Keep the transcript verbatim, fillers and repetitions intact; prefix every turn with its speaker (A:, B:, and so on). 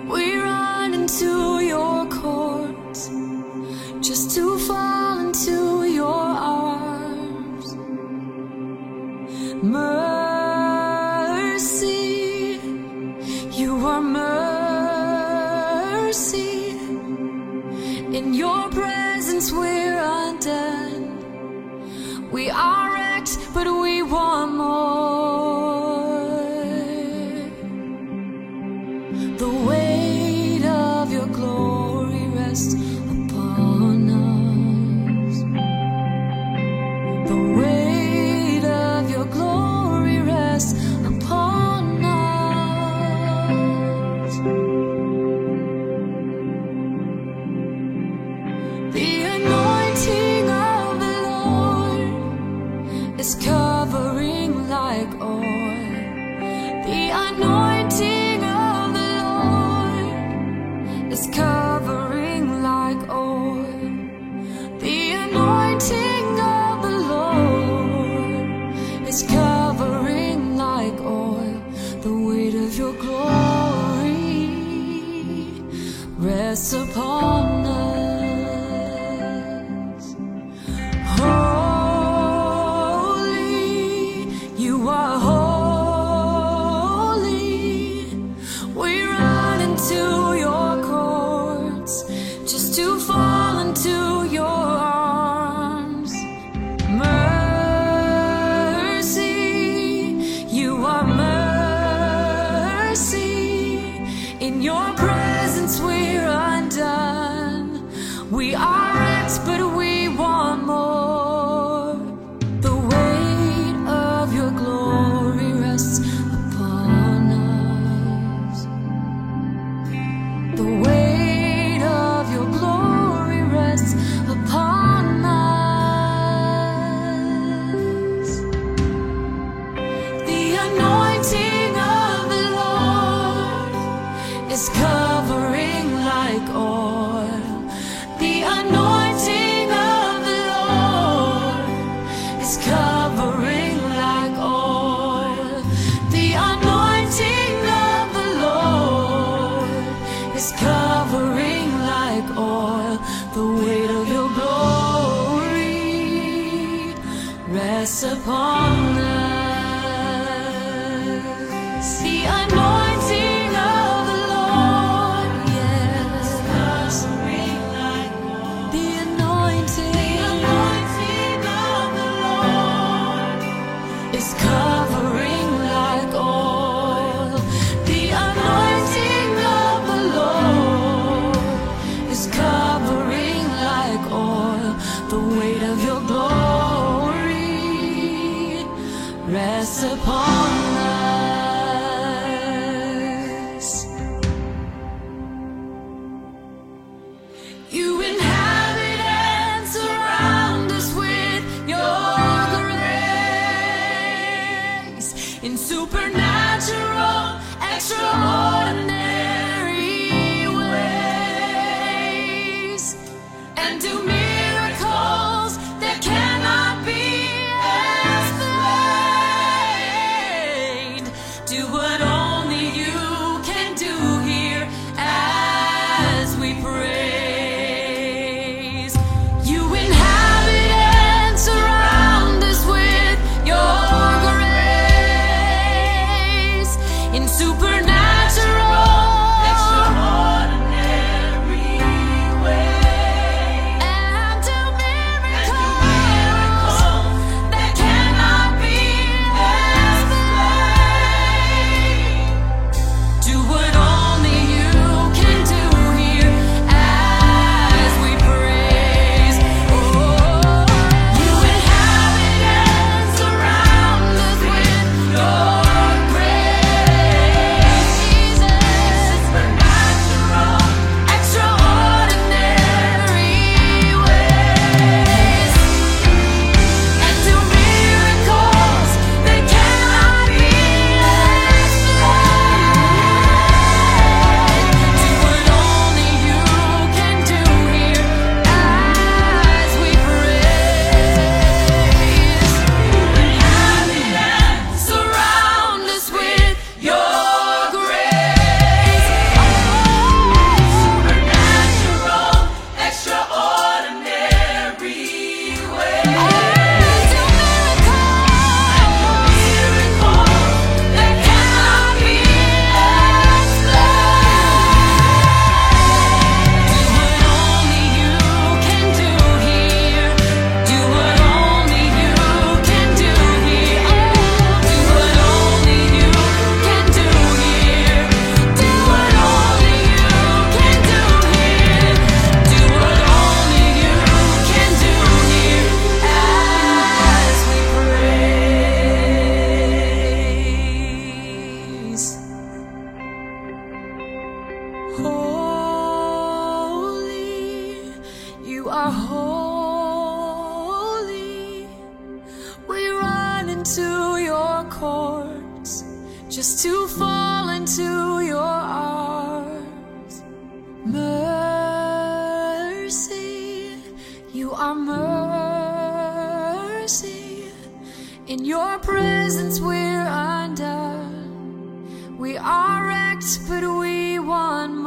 A: We run into your courts just to fall into your arms. Mercy, you are mercy. In your presence we're undone. We are wrecked, but we want more. The weight of your glory rests upon us. The weight of your glory rests upon us. The anointing of the Lord is covering like oil. The anointing of the Lord is covering like oil. The anointing of the Lord is covering like oil. The weight of your glory rests upon us. Holy, you are holy. We run into your courts just to fall into your arms. Mercy, you are mercy. In your presence we're undone. We are wrecked, but we want more. The weight of your glory rests upon us. The weight of your glory rests upon us. The anointing of the Lord is covering like oil. The anointing of the Lord is covering like oil. The anointing of the Lord is covering like oil. The weight of your glory rests upon us. The anointing of the Lord, yes, covering like oil. The anointing, the anointing of the Lord is covering like oil. The anointing of the Lord is covering like oil. The weight of your glory Holy, you are holy. We run into your courts just to fall into your arms. Mercy, you are mercy. In your presence we're undone. We are wrecked, but we want more.